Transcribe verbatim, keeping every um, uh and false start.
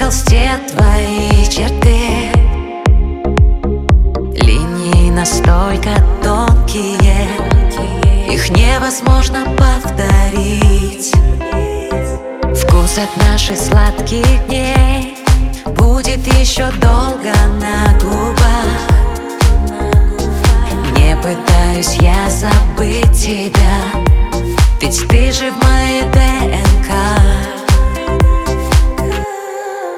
понравились те твои черты. Линии настолько тонкие, их невозможно повторить. Вкус от наших сладких дней будет еще долго на губах. Не пытаюсь я забыть тебя, ведь ты же в моей ДНК.